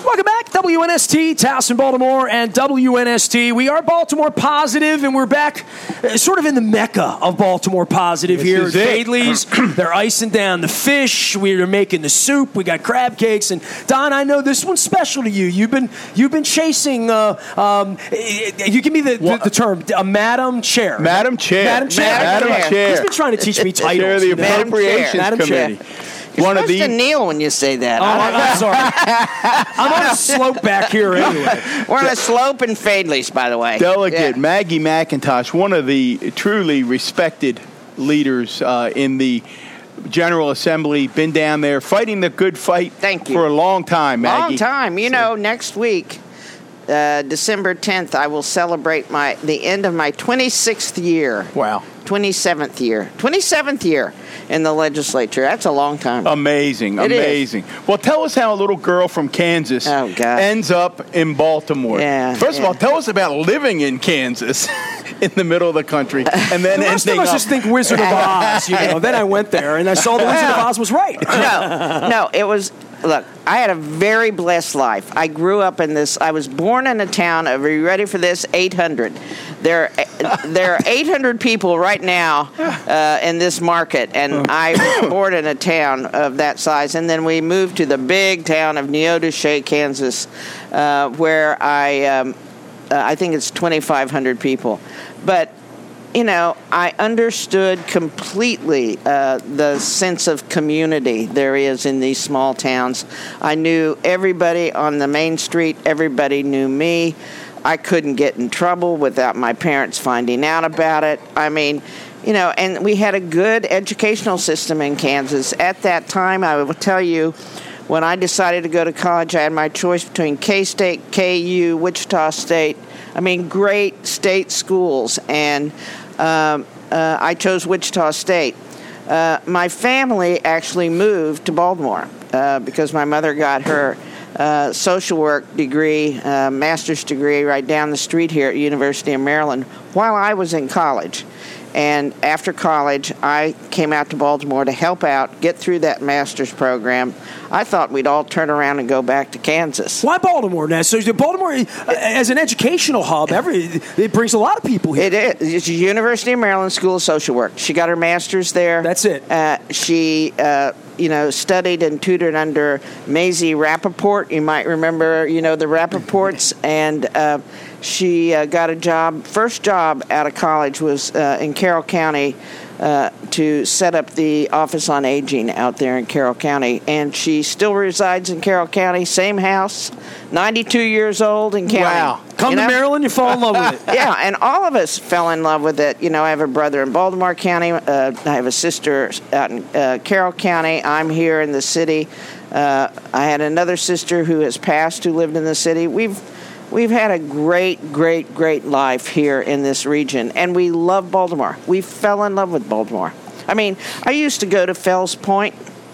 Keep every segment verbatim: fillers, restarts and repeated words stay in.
Welcome back. W N S T, Towson, Baltimore, and W N S T. We are Baltimore positive, and we're back uh, sort of in the mecca of Baltimore positive This here is at it. Fadley's. They're icing down the fish. We're making the soup. We got crab cakes. And, Don, I know this one's special to you. You've been you've been chasing, uh, um, you give me the, the, the term, a Madam Chair. Madam Chair. Madam Chair. Madam Madam Chair. He's been trying to teach me titles. Chair of the you know? Appropriations Madam Chair. Committee. Madam Chair. You're One of supposed the to kneel when you say that. Oh, I'm, I'm sorry. I'm on a slope back here anyway. We're on a slope in Fadley's, by the way. Delegate Yeah. Maggie McIntosh, one of the truly respected leaders uh, in the General Assembly, been down there fighting the good fight Thank you. for a long time, Maggie. Long time. You know, next week, uh, December tenth, I will celebrate my the end of my twenty-sixth year. Wow. twenty-seventh year. twenty-seventh year in the legislature. That's a long time. Amazing, It is. amazing. Well, tell us how a little girl from Kansas Oh, God. ends up in Baltimore. Yeah, First of yeah. all, tell us about living in Kansas in the middle of the country and then The rest of ending us up. just think Wizard of Oz, you know. Then I went there and I saw the Wizard of Oz was right. no, no, it was. Look, I had a very blessed life. I grew up in this. I was born in a town of. Are you ready for this? eight hundred. There, there are eight hundred people right now uh, in this market, and I was born in a town of that size. And then we moved to the big town of Neodesha, Kansas, uh, where I, um, uh, I think it's twenty-five hundred people, but. You know, I understood completely uh, the sense of community there is in these small towns. I knew everybody on the main street. Everybody knew me. I couldn't get in trouble without my parents finding out about it. I mean, you know, and we had a good educational system in Kansas. At that time, I will tell you, when I decided to go to college, I had my choice between K-State, K U, Wichita State. I mean, great state schools, and um, uh, I chose Wichita State. Uh, my family actually moved to Baltimore uh, because my mother got her uh, social work degree, uh, master's degree, right down the street here at University of Maryland while I was in college. And after college, I came out to Baltimore to help out, get through that master's program. I thought we'd all turn around and go back to Kansas. Why Baltimore now? So Baltimore, uh, as an educational hub, every it brings a lot of people here. It is. It's the University of Maryland School of Social Work. She got her master's there. That's it. Uh, she, uh, you know, studied and tutored under Maisie Rappaport. You might remember, you know, the Rappaports. and uh, she uh, got a job. First job out of college was uh, in Carroll County uh, to set up the Office on Aging out there in Carroll County. And she still resides in Carroll County, same house, ninety-two years old in county. Wow. Come You to know? Maryland, you fall in love with it. Yeah, and all of us fell in love with it. You know, I have a brother in Baltimore County. Uh, I have a sister out in uh, Carroll County. I'm here in the city. Uh, I had another sister who has passed who lived in the city. We've we've had a great, great, great life here in this region, and we love Baltimore. We fell in love with Baltimore. I mean, I used to go to Fells Point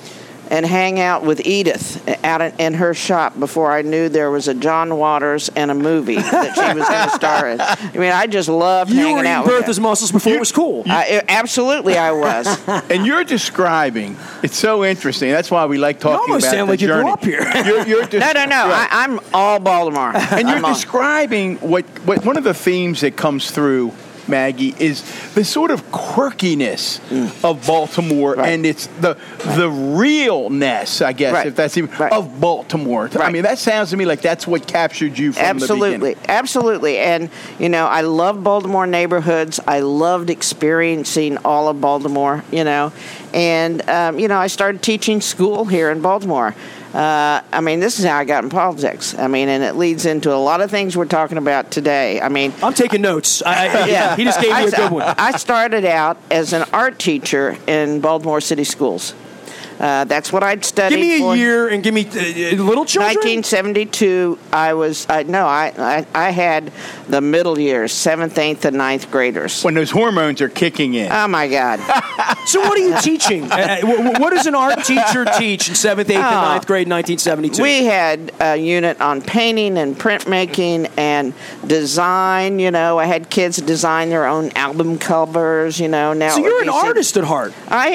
and hang out with Edith out in her shop before I knew there was a John Waters and a movie that she was going to star in. I mean, I just loved You hanging were eating out with Bertha's her. muscles before it was cool. I, absolutely, I was. And you're describing, it's so interesting. That's why we like You talking almost about sound the like you journey. grew up here. You're, you're des- No, no, no. right. I, I'm all Baltimore. And you're I'm all- describing what, what one of the themes that comes through, Maggie, is the sort of quirkiness Mm. of Baltimore, Right. and it's the the realness, I guess, Right. if that's even Right. of Baltimore. I Right. mean, that sounds to me like that's what captured you from the Absolutely, beginning. absolutely. And, you know, I love Baltimore neighborhoods. I loved experiencing all of Baltimore, you know. And, um, you know, I started teaching school here in Baltimore. Uh, I mean, this is how I got in politics. I mean, and it leads into a lot of things we're talking about today. I mean, I'm taking notes. I, I, yeah. He just gave me a good one. I started out as an art teacher in Baltimore City Schools. Uh, that's what I'd studied Give me a for. year and give me uh, little children. nineteen seventy-two, I was, uh, no, I, I I had the middle years, seventh, eighth, and ninth graders. When those hormones are kicking in. Oh, my God. So what are you teaching? Uh, wh- what does an art teacher teach in seventh, eighth, and Oh. ninth grade in nineteen seventy-two? We had a unit on painting and printmaking and design. You know, I had kids design their own album covers, you know. Now so it would you're an be- artist at heart. I am.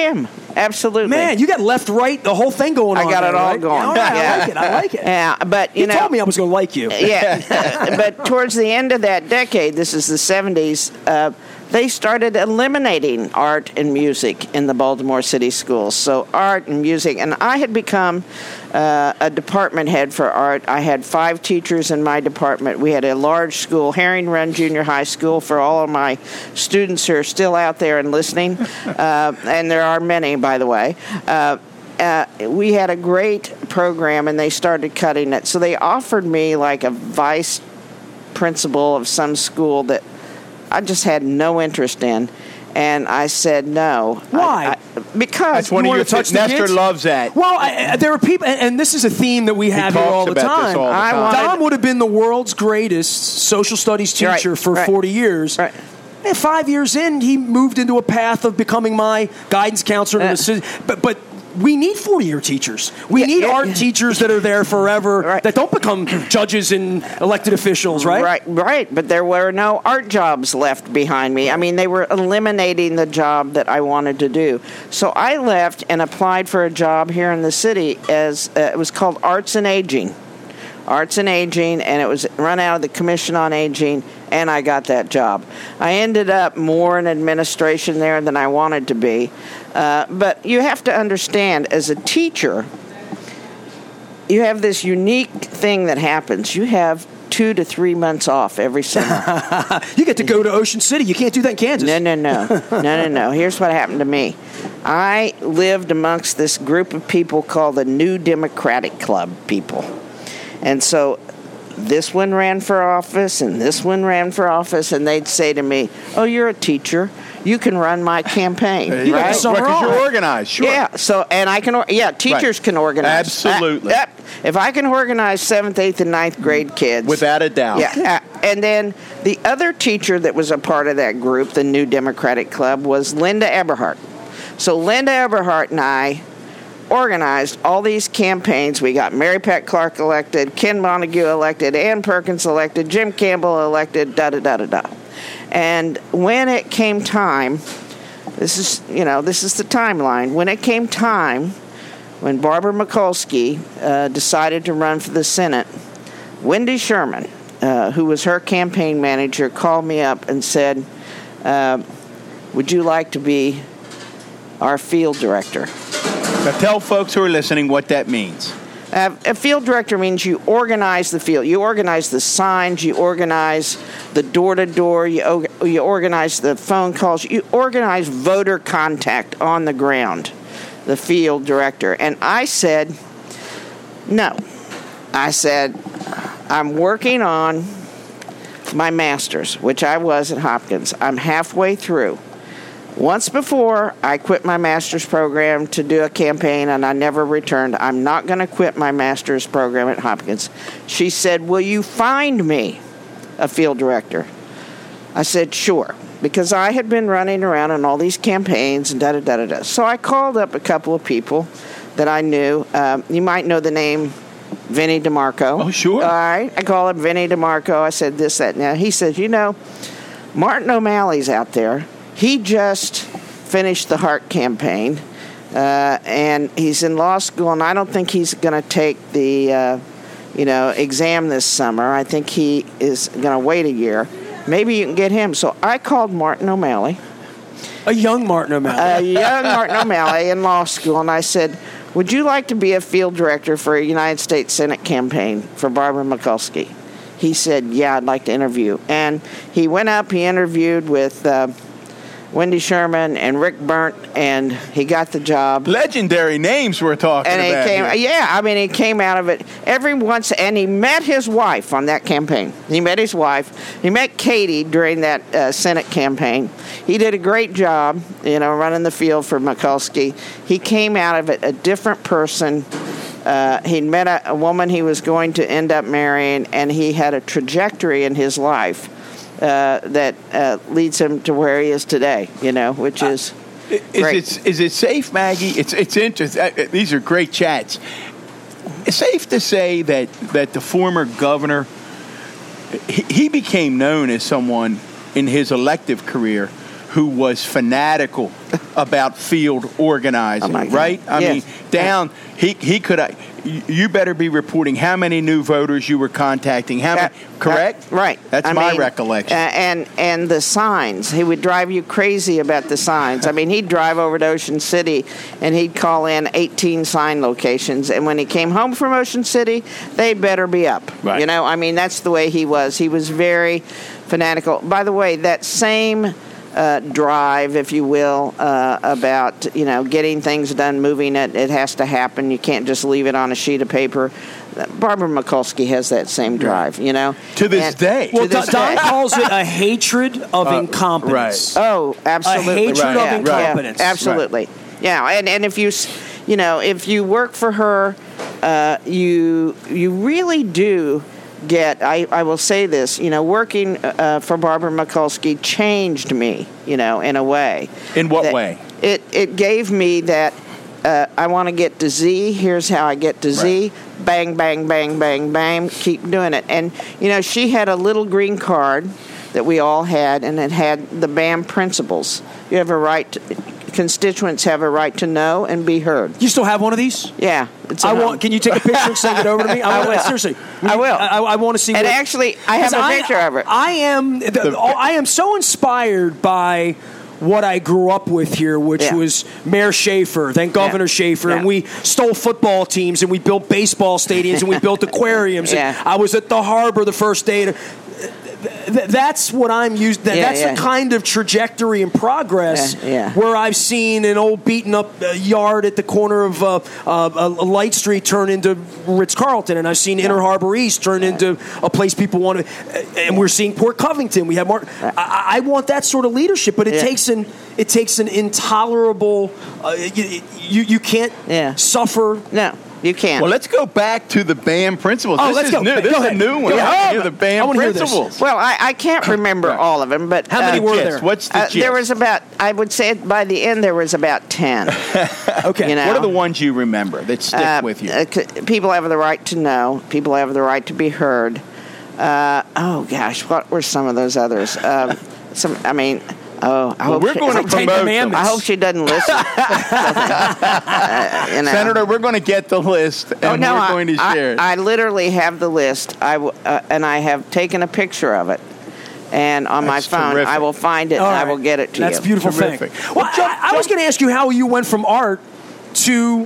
Absolutely. Man, you got left, right, the whole thing going I on. I got there, it all right? going. Yeah, right, yeah. I like it. I like it. Yeah, but you, you know, told me I was going to like you. Yeah, but towards the end of that decade, this is the seventies, uh, they started eliminating art and music in the Baltimore City schools. So art and music, and I had become uh, a department head for art. I had five teachers in my department. We had a large school, Herring Run Junior High School, for all of my students who are still out there and listening, uh, and there are many, by the way. Uh, Uh, we had a great program, and they started cutting it. So they offered me like a vice principal of some school that I just had no interest in. And I said no. Why? I, I, because That's one you of your wanna touch th- the Nestor kids? loves that. Well, I, I, there are people, and, and this is a theme that we have here talks all the about this time. all the I time. wanted- Don would have been the world's greatest social studies teacher Right, for right. forty years. Right. And five years in, he moved into a path of becoming my guidance counselor. Uh, and but, but we need forty-year teachers. We Yeah, need yeah, art yeah. teachers that are there forever, Right. that don't become judges and elected officials, right? Right, right. But there were no art jobs left behind me. I mean, they were eliminating the job that I wanted to do. So I left and applied for a job here in the city as uh, it was called Arts and Aging. Arts and Aging, and it was run out of the Commission on Aging, and I got that job. I ended up more in administration there than I wanted to be. Uh, but you have to understand, as a teacher, you have this unique thing that happens. You have two to three months off every summer. You get to go to Ocean City. You can't do that in Kansas. No, no, no. No, no, no. Here's what happened to me. I lived amongst this group of people called the New Democratic Club people. And so this one ran for office and this one ran for office, and they'd say to me, oh, you're a teacher. You can run my campaign, You right? summer Because off. you're organized, sure. Yeah, so, and I can, or- yeah, teachers Right. can organize. Absolutely. Uh, yep. If I can organize seventh, eighth, and ninth grade kids. Without a doubt. Yeah, uh, and then the other teacher that was a part of that group, the New Democratic Club, was Linda Eberhardt. So Linda Eberhardt and I organized all these campaigns. We got Mary Pat Clark elected, Ken Montague elected, Ann Perkins elected, Jim Campbell elected, da-da-da-da-da. And when it came time, this is, you know, this is the timeline. When it came time, when Barbara Mikulski uh, decided to run for the Senate, Wendy Sherman, uh, who was her campaign manager, called me up and said, uh, would you like to be our field director? Now tell folks who are listening what that means. Uh, a field director means you organize the field. You organize the signs. You organize the door-to-door. You, o- you organize the phone calls. You organize voter contact on the ground, the field director. And I said, no. I said, I'm working on my master's, which I was at Hopkins. I'm halfway through. Once before, I quit my master's program to do a campaign, and I never returned. I'm not going to quit my master's program at Hopkins. She said, will you find me a field director? I said, sure, because I had been running around on all these campaigns and da-da-da-da-da. So I called up a couple of people that I knew. Um, you might know the name Vinnie DeMarco. Oh, sure. All right. I called up Vinnie DeMarco. I said this, that, and that. He said, you know, Martin O'Malley's out there. He just finished the Hart campaign, uh, and he's in law school, and I don't think he's going to take the, uh, you know, exam this summer. I think he is going to wait a year. Maybe you can get him. So I called Martin O'Malley, A young Martin O'Malley. a young Martin O'Malley in law school, and I said, would you like to be a field director for a United States Senate campaign for Barbara Mikulski? He said, yeah, I'd like to interview. And he went up, he interviewed with Uh, Wendy Sherman and Rick Burnt, and he got the job. Legendary names we're talking And he about came, here. yeah, I mean, he came out of it every once, and he met his wife on that campaign. He met his wife. He met Katie during that uh, Senate campaign. He did a great job, you know, running the field for Mikulski. He came out of it a different person. Uh, he'd met a, a woman he was going to end up marrying, and he had a trajectory in his life Uh, that uh, leads him to where he is today, you know, which is Is great. it is it safe, Maggie? It's it's interesting. Uh, These are great chats. It's safe to say that that the former governor, he, he became known as someone in his elective career who was fanatical about field organizing, Oh right? I yes. mean, down, he, he could, uh, you better be reporting how many new voters you were contacting, how That- many, correct? that- right. That's I my mean, recollection. Uh, and and the signs. He would drive you crazy about the signs. I mean, he'd drive over to Ocean City and he'd call in eighteen sign locations. And when he came home from Ocean City, they better be up. Right. You know, I mean, that's the way he was. He was very fanatical. By the way, that same uh, drive, if you will, uh, about, you know, getting things done, moving it, it has to happen. You can't just leave it on a sheet of paper. Barbara Mikulski has that same drive, you know. To this And- day. Well, to this Don day. calls it a hatred of Uh, incompetence. right. Oh, absolutely. A hatred Right. of Yeah, incompetence. yeah, absolutely. Yeah, and, and if you, s- you know, if you work for her, uh, you you really do get. I, I will say this. You know, working uh, for Barbara Mikulski changed me. You know, in a way. In what That- way? It it gave me that. Uh, I want to get to Z. Here's how I get to Z. Bang, bang, bang, bang, bang. Keep doing it. And, you know, she had a little green card that we all had, and it had the B A M principles. You have a right to, constituents have a right to know and be heard. You still have one of these? Yeah. It's I at home. want. Can you take a picture and send it over to me? I, I want, will. Seriously, I will. I, I want to see. And what, actually, I have 'cause a picture I, of it. I am. The, I am so inspired by what I grew up with here, which Yeah. was Mayor Schaefer, then Governor Yeah. Schaefer, Yeah. and we stole football teams and we built baseball stadiums and we built aquariums. Yeah. And I was at the harbor the first day. To, th- that's what I'm used. That, Yeah, that's yeah. the kind of trajectory and progress Yeah, yeah. where I've seen an old beaten up uh, yard at the corner of uh, uh, uh, Light Street turn into Ritz Carlton, and I've seen Inner Harbor East turn into a place people want to. And we're seeing Port Covington. We have Mark. I, I want that sort of leadership, but it Yeah. takes an it takes an intolerable. Uh, you, you you can't Yeah. suffer. No, you can't. Well, let's go back to the B A M principles. Oh, this let's is go. new. Go This is ahead. a new one. Go I ahead. wanna hear the B A I M wanna hear this. principles. Well, I, I can't remember all of them, but How many uh, were Gist. there? What's the Uh, gist? there was about, I would say by the end, there was about ten. Okay. You know? What are the ones you remember that stick Uh, with you? uh, c- people have the right to know. People have the right to be heard. Uh, oh gosh, what were some of those others? Um, some, I mean, oh, I Well, hope we're she, going to Ten promote them. Commandments. I hope she doesn't listen. Uh, you know. Senator, we're going to get the list, and Oh, no, we're I, going to I- share it. I literally have the list, I w- uh, and I have taken a picture of it. And on That's my phone, terrific. I will find it All and I right. will get it to That's you. a beautiful Terrific. thing. Well, I, I was going to ask you how you went from art to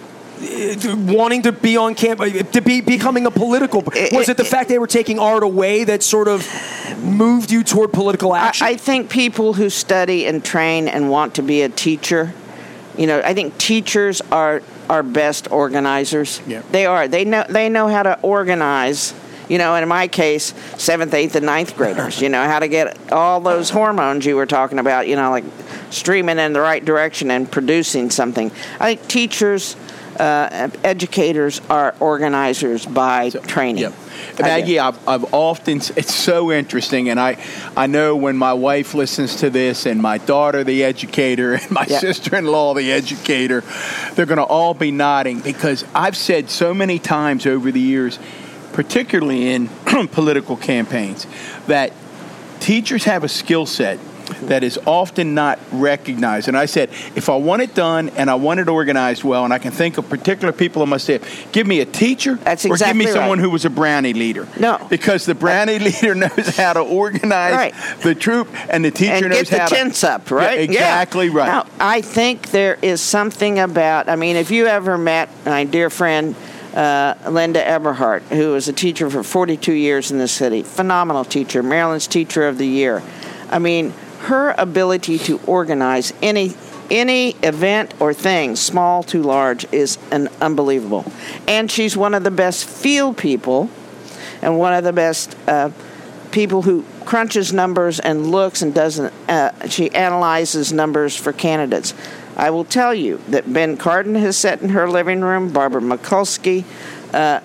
uh, wanting to be on campus, to be becoming a political. Was it the fact they were taking art away that sort of moved you toward political I, action? I think people who study and train and want to be a teacher, you know, I think teachers are our best organizers. Yeah. They are. They know. They know how to organize. You know, and in my case, seventh, eighth, and ninth graders. You know how to get all those hormones you were talking about. You know, like streaming in the right direction and producing something. I think teachers, uh, educators are organizers by training. Yep. I Maggie, do. I've, I've often, it's so interesting, and I, I know when my wife listens to this, and my daughter, the educator, and my Yeah. sister-in-law, the educator, they're going to all be nodding, because I've said so many times over the years, particularly in political campaigns, that teachers have a skill set that is often not recognized. And I said, if I want it done and I want it organized well, and I can think of particular people on my staff, give me a teacher That's or give exactly me someone right. who was a Brownie leader. No. Because the Brownie leader knows how to organize Right. the troop, and the teacher and knows get the how to... tents up, right? Yeah, exactly right. Now, I think there is something about, I mean, if you ever met my dear friend uh, Linda Eberhardt, who was a teacher for forty-two years in this city, phenomenal teacher, Maryland's Teacher of the Year. I mean, her ability to organize any any event or thing, small to large, is an unbelievable. And she's one of the best field people and one of the best uh, people who crunches numbers and looks and doesn't, uh, she analyzes numbers for candidates. I will tell you that Ben Cardin has sat in her living room, Barbara Mikulski, uh,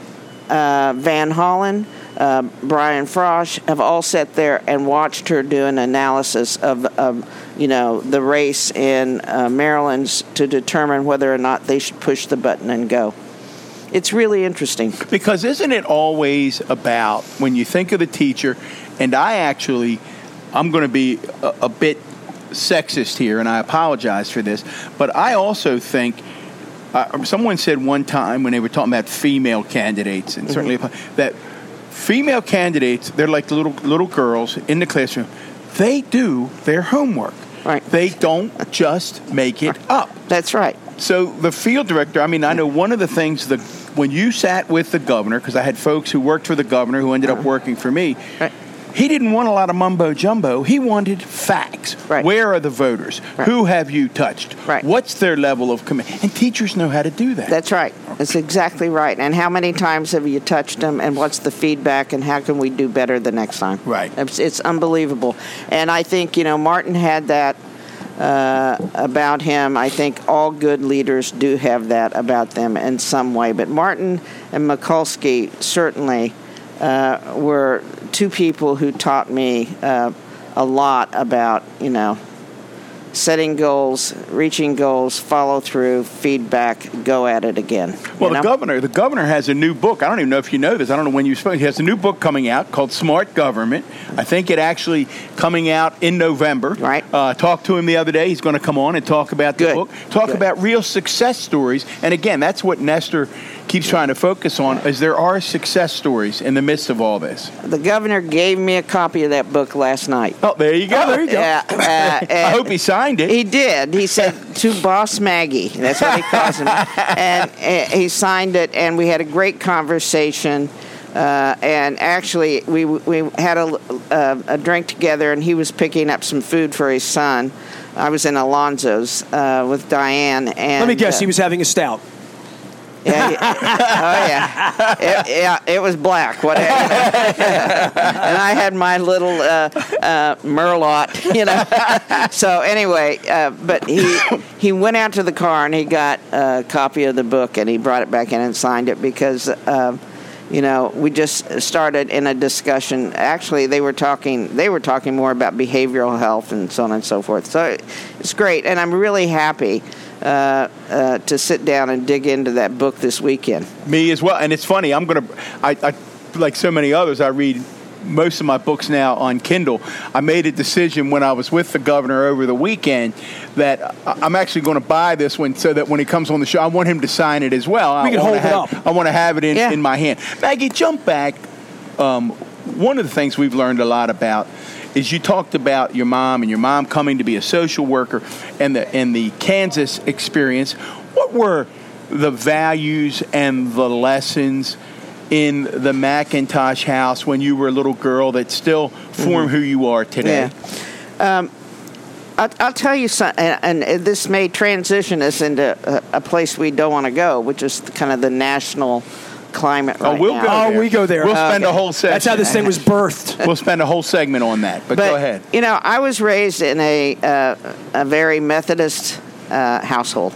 uh, Van Hollen, uh, Brian Frosch have all sat there and watched her do an analysis of, of you know, the race in uh, Maryland's to determine whether or not they should push the button and go. It's really interesting. Because isn't it always about, when you think of the teacher, and I actually, I'm going to be a, a bit sexist here, and I apologize for this, but I also think uh, someone said one time when they were talking about female candidates, and certainly mm-hmm. that female candidates, they're like little little girls in the classroom. They do their homework. Right. They don't just make it up. That's right. So the field director, I mean, I know one of the things that when you sat with the governor, because I had folks who worked for the governor who ended up working for me, right. he didn't want a lot of mumbo jumbo. He wanted facts. Right. Where are the voters? Right. Who have you touched? Right. What's their level of commitment? And teachers know how to do that. That's right. That's exactly right. And how many times have you touched them, and what's the feedback, and how can we do better the next time? Right. It's, it's unbelievable. And I think, you know, Martin had that uh, about him. I think all good leaders do have that about them in some way. But Martin and Mikulski certainly uh, were two people who taught me uh, a lot about, you know, setting goals, reaching goals, follow through, feedback, go at it again. Well, you know? the governor, the governor has a new book. I don't even know if you know this. I don't know when you spoke. He has a new book coming out called Smart Government. I think it actually coming out in November. Right. Uh, talked to him the other day. He's going to come on and talk about the Good. book. Talk Good. about real success stories. And again, that's what Nestor keeps trying to focus on, is there are success stories in the midst of all this. The governor gave me a copy of that book last night. Oh, there you go. Oh, there you go. Uh, uh, I hope he signed it. He did. He said, to Boss Maggie. That's what he calls him. And uh, he signed it, and we had a great conversation. Uh, and actually, we we had a, a, a drink together, and he was picking up some food for his son. I was in Alonzo's uh, with Diane. And Let me guess, uh, he was having a stout. Yeah, yeah. Oh yeah, it, yeah. It was black. Whatever. And I had my little uh, uh, Merlot, you know. So anyway, uh, but he he went out to the car and he got a copy of the book and he brought it back in and signed it because. Uh, You know, we just started in a discussion. Actually, they were talking. They were talking more about behavioral health and so on and so forth. So it's great, and I'm really happy uh, uh, to sit down and dig into that book this weekend. Me as well. And it's funny. I'm gonna. I, I like so many others. I read most of my books now on Kindle. I made a decision when I was with the governor over the weekend that I'm actually going to buy this one so that when he comes on the show, I want him to sign it as well. We I can hold it have, up. I want to have it in, Yeah. in my hand. Maggie, jump back. Um, one of the things we've learned a lot about is you talked about your mom and your mom coming to be a social worker and the and the Kansas experience. What were the values and the lessons in the McIntosh house when you were a little girl that still form mm-hmm. who you are today? Yeah. Um, I'll, I'll tell you something, and, and this may transition us into a, a place we don't want to go, which is kind of the national climate right oh, we'll now. Go Oh, there. we go there. We'll spend Okay. a whole section. That's how this thing was birthed. We'll spend a whole segment on that, but, But, go ahead. You know, I was raised in a uh, a very Methodist uh, household.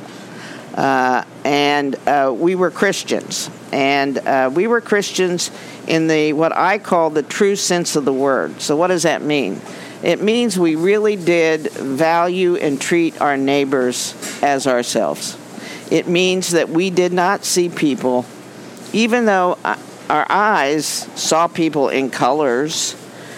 Uh, and uh, we were Christians, and uh, we were Christians in the what I call the true sense of the word. So what does that mean? It means we really did value and treat our neighbors as ourselves. It means that we did not see people, even though our eyes saw people in colors,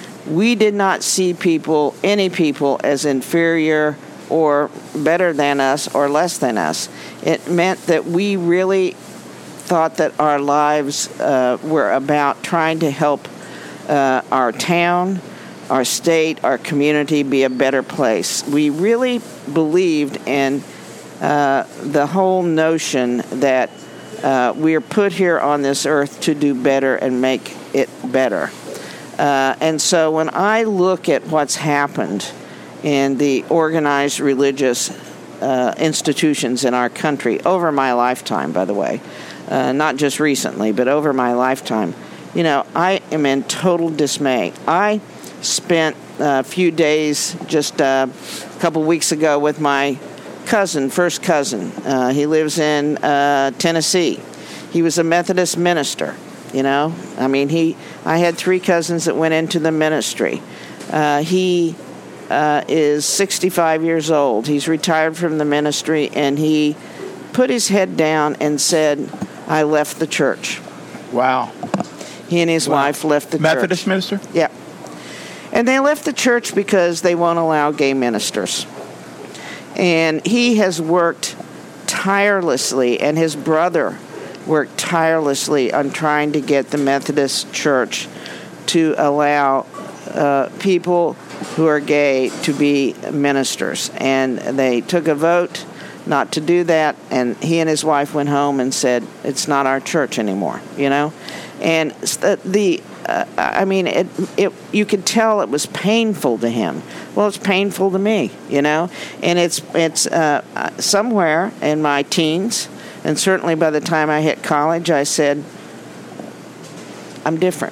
we did not see people, any people, as inferior or better than us or less than us. It meant that we really thought that our lives uh, were about trying to help uh, our town, our state, our community be a better place. We really believed in uh, the whole notion that uh, we are put here on this earth to do better and make it better. Uh, and so when I look at what's happened in the organized religious uh, institutions in our country over my lifetime, by the way, uh, not just recently, but over my lifetime, you know, I am in total dismay. I spent a few days just uh, a couple weeks ago with my cousin, first cousin. Uh, he lives in uh, Tennessee. He was a Methodist minister, you know. I mean, he. I had three cousins that went into the ministry. Uh, he uh, is sixty-five years old. He's retired from the ministry, and he put his head down and said, I left the church. Wow. He and his Wow. wife left the Methodist church. minister? Yeah. And they left the church because they won't allow gay ministers. And he has worked tirelessly, and his brother worked tirelessly on trying to get the Methodist Church to allow uh, people who are gay to be ministers. And they took a vote not to do that, and he and his wife went home and said, it's not our church anymore, you know? And the, the uh, I mean, it, it, you could tell it was painful to him. Well, it's painful to me, you know? And it's, it's uh, somewhere in my teens, and certainly by the time I hit college, I said, I'm different,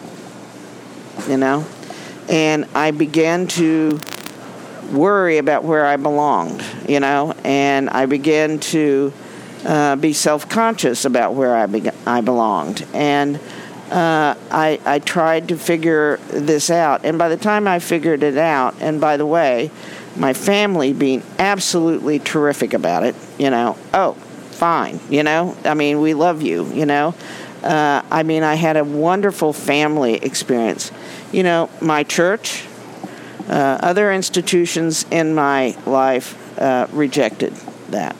you know? And I began to worry about where I belonged, you know? And I began to uh, be self-conscious about where I, be- I belonged. And uh, I, I tried to figure this out. And by the time I figured it out, and by the way, my family being absolutely terrific about it, you know, oh, fine, you know? I mean, we love you, you know? Uh, I mean, I had a wonderful family experience. You know, my church, uh, other institutions in my life uh, rejected that.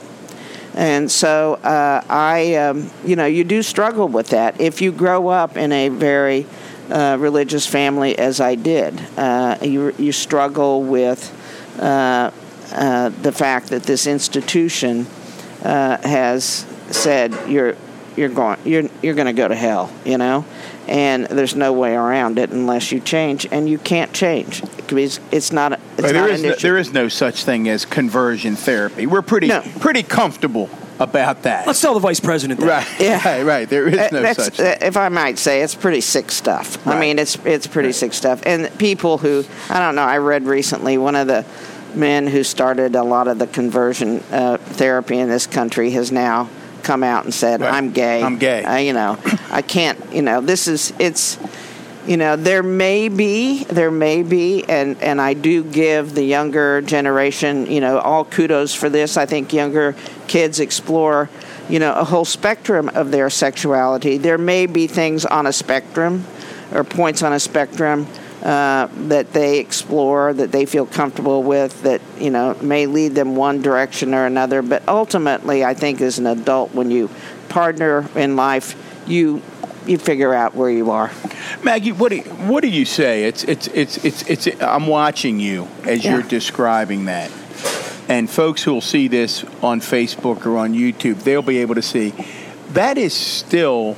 And so uh, I, um, you know, you do struggle with that. If you grow up in a very uh, religious family, as I did, uh, you, you struggle with uh, uh, the fact that this institution uh, has said you're you're going you're you're going to go to hell, you know, and there's no way around it unless you change, and you can't change because it's not. It's there not is an no, issue. there is no such thing as conversion therapy. We're pretty No. pretty comfortable about that. Let's tell the vice president that. Right, Yeah. right, right. There is Uh, no that's, such thing. uh, if I might say, it's pretty sick stuff. I Right. mean, it's it's pretty sick stuff. And people who, I don't know, I read recently one of the men who started a lot of the conversion uh, therapy in this country has now come out and said, Right. I'm gay. I'm gay. Uh, you know, I can't, you know, this is, it's, you know, there may be, there may be, and, and I do give the younger generation, you know, all kudos for this. I think younger kids explore, you know, a whole spectrum of their sexuality. There may be things on a spectrum or points on a spectrum uh, that they explore, that they feel comfortable with, that, you know, may lead them one direction or another. But ultimately, I think as an adult, when you partner in life, you you figure out where you are. Maggie, what do you, what do you say? It's it's it's it's it's. I'm watching you as Yeah. you're describing that, and folks who will see this on Facebook or on YouTube, they'll be able to see that is still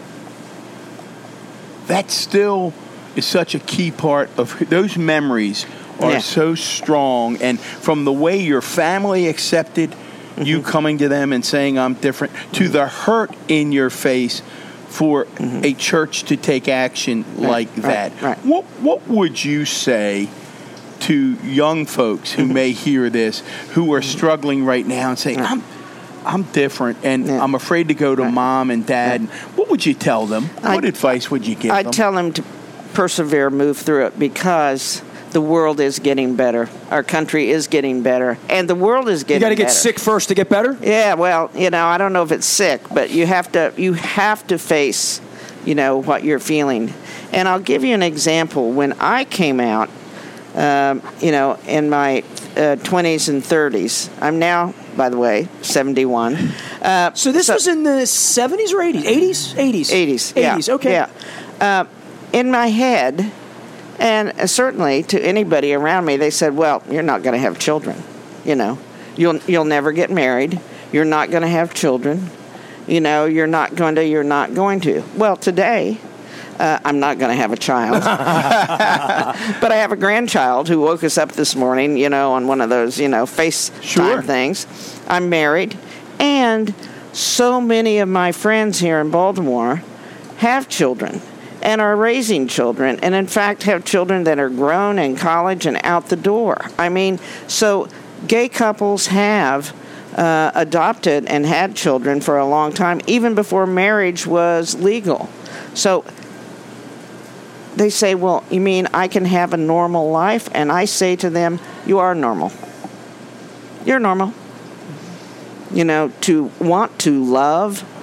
that still is such a key part of those memories are Yeah. so strong, and from the way your family accepted mm-hmm. you coming to them and saying I'm different, to the hurt in your face for mm-hmm. a church to take action Right, like right, that. right. What what would you say to young folks who Mm-hmm. may hear this, who are struggling right now and saying, I'm I'm different and Yeah. I'm afraid to go to Right. mom and dad? What would you tell them? I'd- What advice would you give I'd them? tell them to persevere, move through it, because the world is getting better. Our country is getting better, and the world is You getting got to get better. sick first to get better? Yeah, well, you know, I don't know if it's sick, but you have to you have to face, you know, what you're feeling. And I'll give you an example. When I came out, um, you know, in my uh, twenties and thirties, I'm now, by the way, seventy-one. Uh, So this So- was in the seventies or eighties? eighties? eighties. eighties, yeah. eighties, okay. Yeah. Uh, in my head, and certainly to anybody around me, they said, well, you're not going to have children. You know, you'll you'll never get married. You're not going to have children. You know, you're not going to, you're not going to. Well, today, uh, I'm not going to have a child. But I have a grandchild who woke us up this morning, you know, on one of those, you know, FaceTime Sure. things. I'm married. And so many of my friends here in Baltimore have children and are raising children, and in fact have children that are grown in college and out the door. I mean, so gay couples have uh, adopted and had children for a long time, even before marriage was legal. So they say, well, you mean I can have a normal life? And I say to them, you are normal. You're normal. You know, to want to love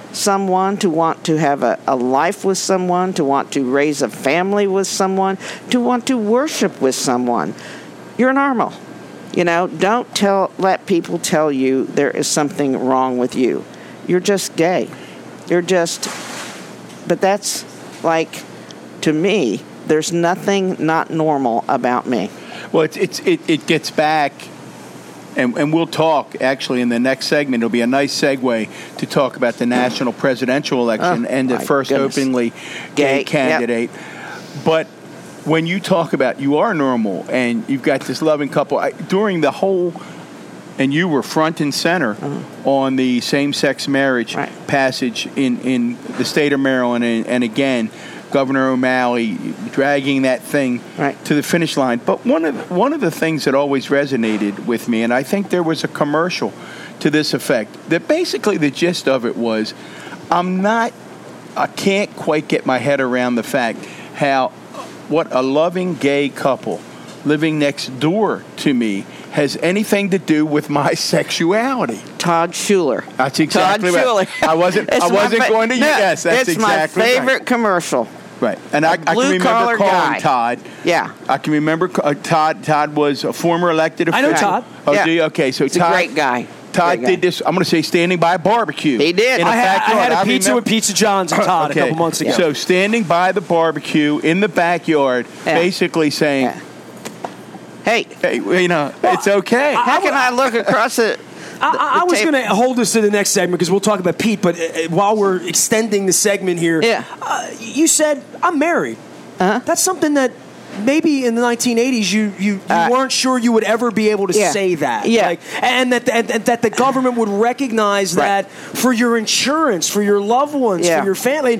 someone, to want to have a, a life with someone, to want to raise a family with someone, to want to worship with someone, you're normal. You know, don't tell let people tell you there is something wrong with you. You're just gay. You're just, but that's like, to me, there's nothing not normal about me. Well, it's, it's, it, it gets back, and, and we'll talk, actually, in the next segment. It'll be a nice segue to talk about the national presidential election Oh, and the my first goodness. openly gay, Gay, candidate. But when you talk about you are normal and you've got this loving couple, I, during the whole, and you were front and center Mm-hmm. on the same-sex marriage Right. passage in, in the state of Maryland, and, and again, Governor O'Malley dragging that thing Right. to the finish line. But one of the, one of the things that always resonated with me, and I think there was a commercial to this effect, that basically the gist of it was, I'm not, I can't quite get my head around the fact how what a loving gay couple living next door to me has anything to do with my sexuality. Todd Schuler. That's exactly Todd right. Schuler. I wasn't. It's I my wasn't fa- going to. No, Yes, that's it's exactly my favorite right. commercial. Right, and I, I can remember blue-collar calling guy. Todd. Yeah. I can remember uh, Todd. Todd was a former elected I official. know Todd. Oh, Yeah. do you? Okay, so He's Todd. a great guy. Todd Great guy. did this. I'm going to say standing by a barbecue. He did. In a I had, I backyard. had a I pizza remember- with Pizza John's and Todd Okay. a couple months ago. So standing by the barbecue in the backyard, Yeah. basically saying, Yeah. Hey, "Hey, you know, it's okay." how can I look across the? I, I, I was tape- going to hold this to the next segment because we'll talk about Pete. But uh, while we're extending the segment here, Yeah. uh, you said I'm married. Uh-huh. That's something that maybe in the nineteen eighties you you, you Uh, weren't sure you would ever be able to yeah. say that. Yeah. Like, and that and, and that the government would recognize Right. that for your insurance, for your loved ones, Yeah. for your family.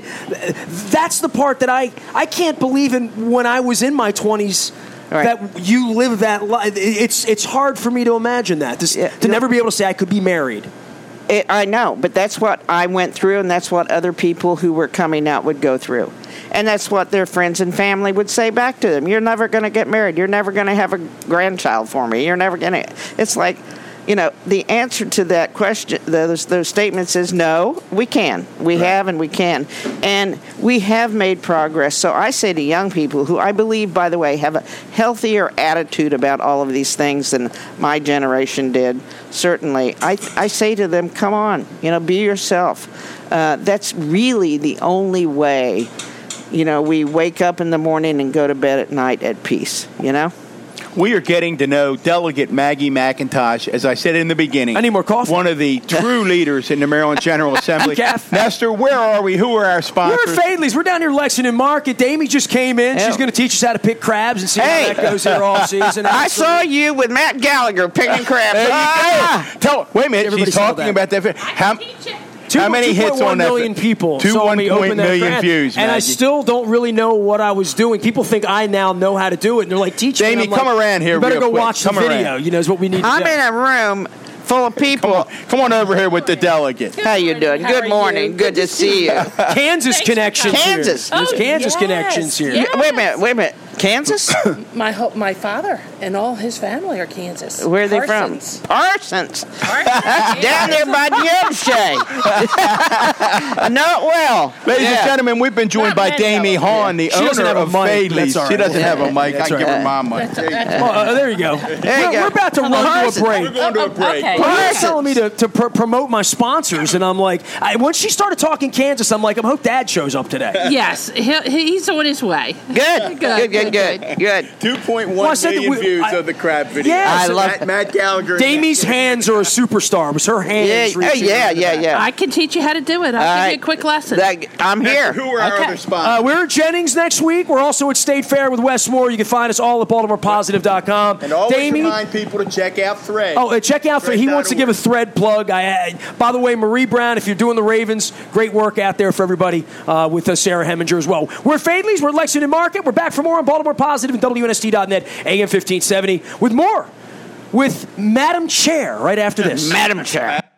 That's the part that I I can't believe in when I was in my twenties. Right. That you live that life. It's it's hard for me to imagine that. To, Yeah. to never be able to say I could be married. It, I know, but that's what I went through, and that's what other people who were coming out would go through. And that's what their friends and family would say back to them. You're never going to get married. You're never going to have a grandchild for me. You're never going to. It's like, you know, the answer to that question, those, those statements is no, we can. We Right. have and we can. And we have made progress. So I say to young people who I believe, by the way, have a healthier attitude about all of these things than my generation did, certainly, I, I say to them, come on, you know, be yourself. Uh, that's really the only way, you know, we wake up in the morning and go to bed at night at peace, you know? We are getting to know Delegate Maggie McIntosh, as I said in the beginning. I need more coffee. One of the true leaders in the Maryland General Assembly. Gaff. Nestor, where are we? Who are our We're sponsors? at Fadley's. We're down here Lexington Market. Damie just came in. Yeah. She's going to teach us how to pick crabs and see Hey. how that goes here all season. I saw you with Matt Gallagher picking crabs. There you Ah! go. Tell, wait a minute. Everybody She's saw talking that. about that. How, Two, how many two hits point one on that? million people Two saw one me point open that million crab. views, and I Maggie. still don't really know what I was doing. People think I now know how to do it, and they're like, "Teach me." Damie, And I'm come like, around here You better real go quick. watch Come the video. around. You know, is what we need to I'm do. in a room full of people. Come on over here with the delegate. How you doing? How Good are morning. you? Good to see you. Kansas Thanks for connections coming. Kansas. here. There's Oh, Kansas yes, connections here. yes. Wait a minute. Wait a minute. Kansas? My ho- my father and all his family are Kansas. Where are they Parsons. from? Parsons. Parsons. Down there by Neoshay. I know it well. Ladies Yeah. and gentlemen, we've been joined Not by many Damie of them. Hahn, the She doesn't owner have a of mic. Fadley's. That's all She right. doesn't have a mic. That's I can give right. her my mic. There you go. Oh, uh, there you go. you we're, go. we're about to run Parsons. to a break. We're going to a break. Okay. Well, you're Parsons. telling me to, to pr- promote my sponsors, and I'm like, I, once she started talking Kansas, I'm like, I hope Dad shows up today. Yes, he, he's on his way. Good. Good, good, good, good. good. two point Well, I one said that million we- views I- of the crab video. Yeah, I so love Matt, Matt Gallagher. Damie's hands are a superstar. It was her hands. Yeah, oh, reaching yeah, over the yeah, back. yeah. I can teach you how to do it. I'll All give right. you a quick lesson. That- I'm here. Who are our Okay. other sponsors? Uh, we're at Jennings next week. We're also at State Fair with Wes Moore. You can find us all at baltimore positive dot com. and always Damie, remind people to check out Thread. oh, uh, check out. Thread He dot wants to org. give a Thread plug. I, I, by the way, Marie Brown, if you're doing the Ravens, great work out there for everybody uh, with uh, Sarah Heminger as well. We're at Fadley's. We're at Lexington Market. We're back for more on Baltimore Positive and W N S T dot net, A M fifteen seventy, with more with Madam Chair right after this. Madam Chair.